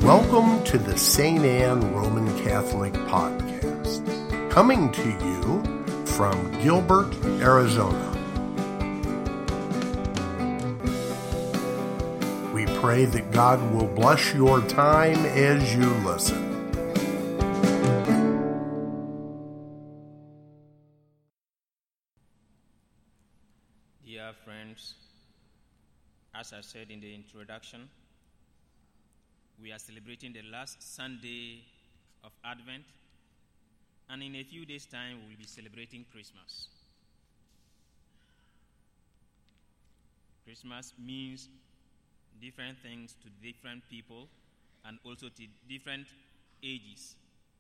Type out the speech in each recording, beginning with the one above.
Welcome to the St. Anne Roman Catholic Podcast, coming to you from Gilbert, Arizona. We pray that God will bless your time as you listen. Dear friends, as I said in the introduction, we are celebrating the last Sunday of Advent, and in a few days' time we will be celebrating Christmas. Christmas means different things to different people and also to different ages.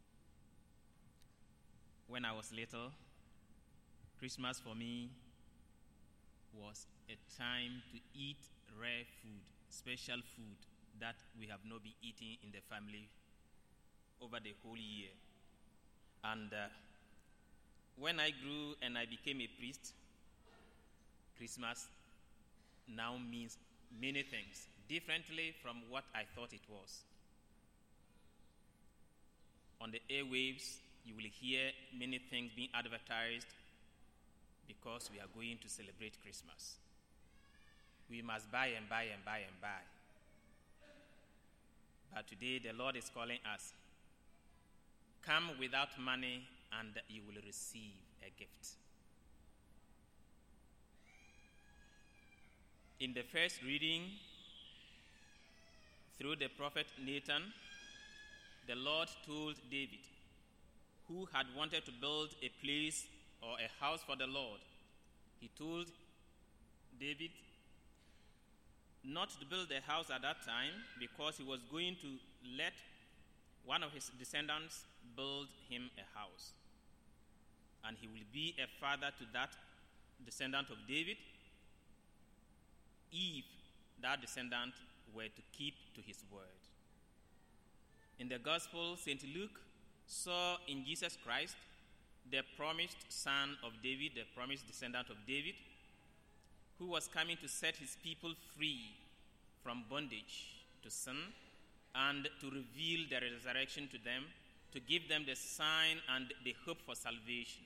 When I was little, Christmas for me was a time to eat rare food, special food that we have not been eating in the family over the whole year. And when I grew and I became a priest, Christmas now means many things, differently from what I thought it was. On the airwaves, you will hear many things being advertised because we are going to celebrate Christmas. We must buy and buy and buy and buy. But today the Lord is calling us. Come without money and you will receive a gift. In the first reading, through the prophet Nathan, the Lord told David, who had wanted to build a place or a house for the Lord, he told David not to build a house at that time because he was going to let one of his descendants build him a house. And he will be a father to that descendant of David if that descendant were to keep to his word. In the Gospel, St. Luke saw in Jesus Christ the promised son of David, the promised descendant of David, who was coming to set his people free from bondage to sin and to reveal the resurrection to them, to give them the sign and the hope for salvation.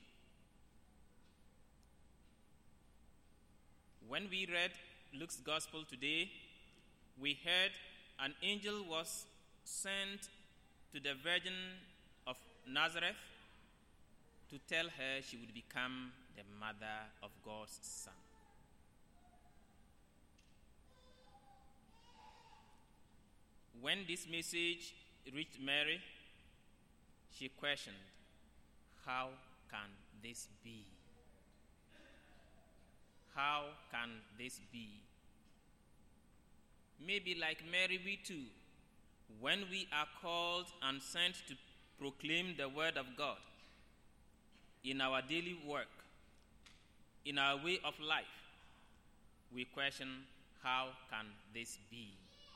When we read Luke's Gospel today, we heard an angel was sent to the Virgin of Nazareth to tell her she would become the mother of God's Son. When this message reached Mary, she questioned, how can this be? How can this be? Maybe like Mary, we too, when we are called and sent to proclaim the word of God in our daily work, in our way of life, we question, how can this be?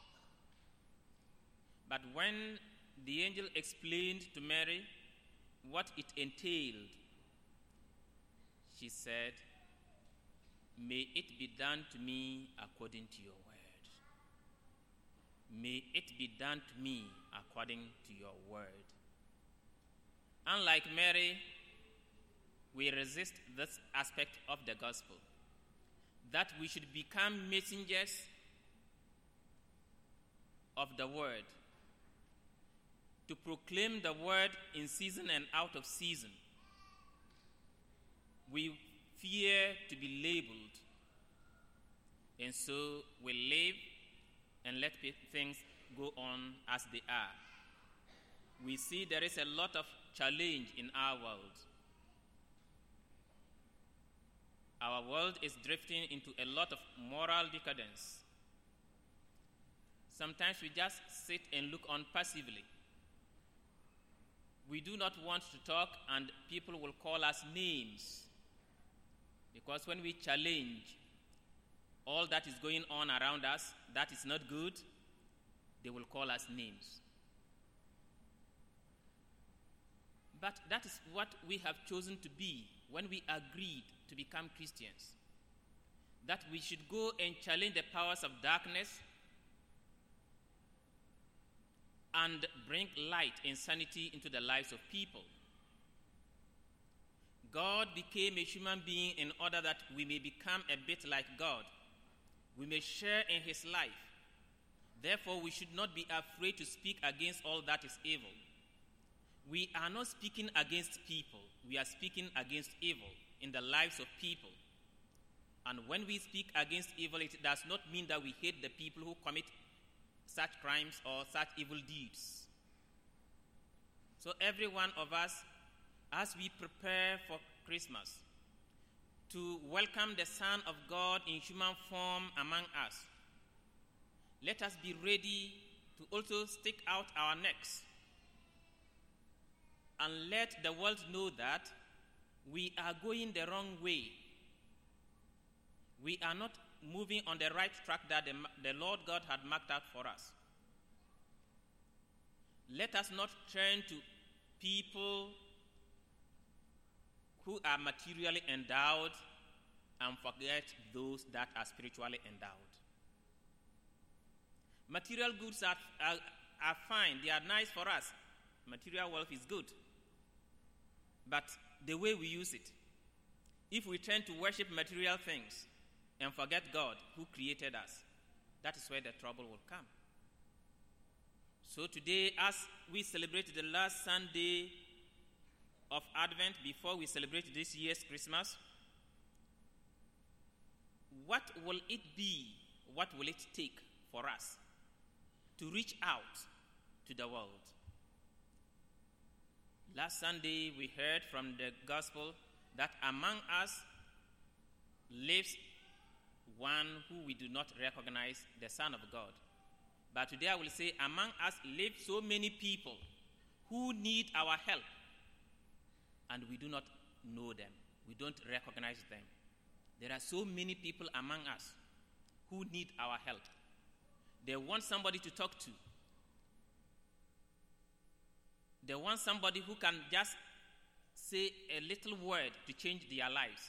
But when the angel explained to Mary what it entailed, she said, may it be done to me according to your word. May it be done to me according to your word. Unlike Mary, we resist this aspect of the gospel, that we should become messengers of the word, to proclaim the word in season and out of season. We fear to be labeled, and so we live and let things go on as they are. We see there is a lot of challenge in our world. Our world is drifting into a lot of moral decadence. Sometimes we just sit and look on passively. We do not want to talk, and people will call us names. Because when we challenge all that is going on around us, that is not good, they will call us names. But that is what we have chosen to be when we agreed to become Christians. That we should go and challenge the powers of darkness and bring light and sanity into the lives of people. God became a human being in order that we may become a bit like God. We may share in his life. Therefore, we should not be afraid to speak against all that is evil. We are not speaking against people. We are speaking against evil in the lives of people. And when we speak against evil, it does not mean that we hate the people who commit such crimes or such evil deeds. So every one of us, as we prepare for Christmas, to welcome the Son of God in human form among us, let us be ready to also stick out our necks and let the world know that we are going the wrong way. We are not moving on the right track that the Lord God had marked out for us. Let us not turn to people who are materially endowed and forget those that are spiritually endowed. Material goods are fine. They are nice for us. Material wealth is good. But the way we use it, if we turn to worship material things and forget God who created us, that is where the trouble will come. So today, as we celebrate the last Sunday of Advent before we celebrate this year's Christmas, what will it be? What will it take for us to reach out to the world? Last Sunday, we heard from the gospel that among us lives one who we do not recognize, the Son of God. But today I will say, among us live so many people who need our help, and we do not know them. We don't recognize them. There are so many people among us who need our help. They want somebody to talk to. They want somebody who can just say a little word to change their lives.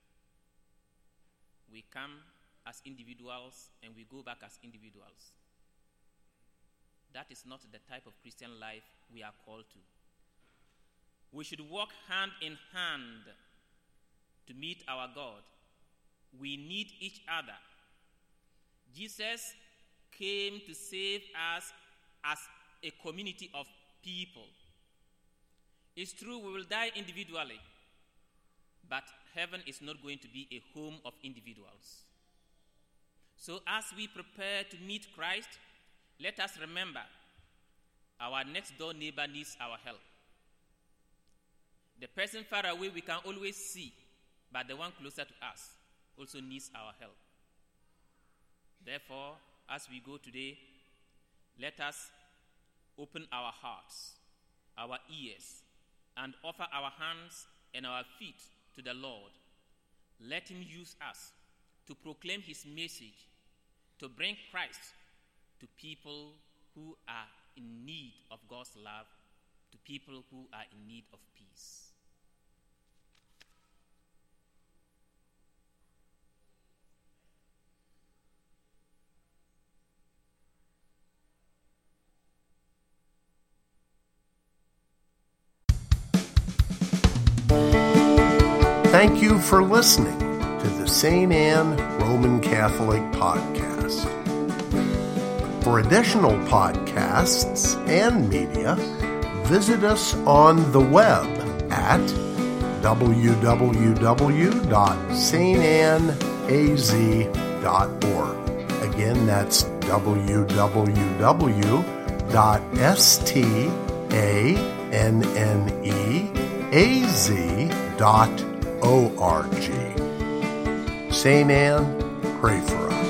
We come as individuals and we go back as individuals. That is not the type of Christian life we are called to. We should walk hand in hand to meet our God. We need each other. Jesus came to save us as a community of people. It's true we will die individually, but heaven is not going to be a home of individuals. So as we prepare to meet Christ, let us remember our next door neighbor needs our help. The person far away we can always see, but the one closer to us also needs our help. Therefore, as we go today, let us open our hearts, our ears, and offer our hands and our feet to the Lord. Let him use us to proclaim his message, to bring Christ to people who are in need of God's love, to people who are in need of peace. Thank you for listening to the St. Anne Roman Catholic Podcast. For additional podcasts and media, visit us on the web at www.stanaz.org. Again, that's www.stanneaz.org. St. Anne, pray for us.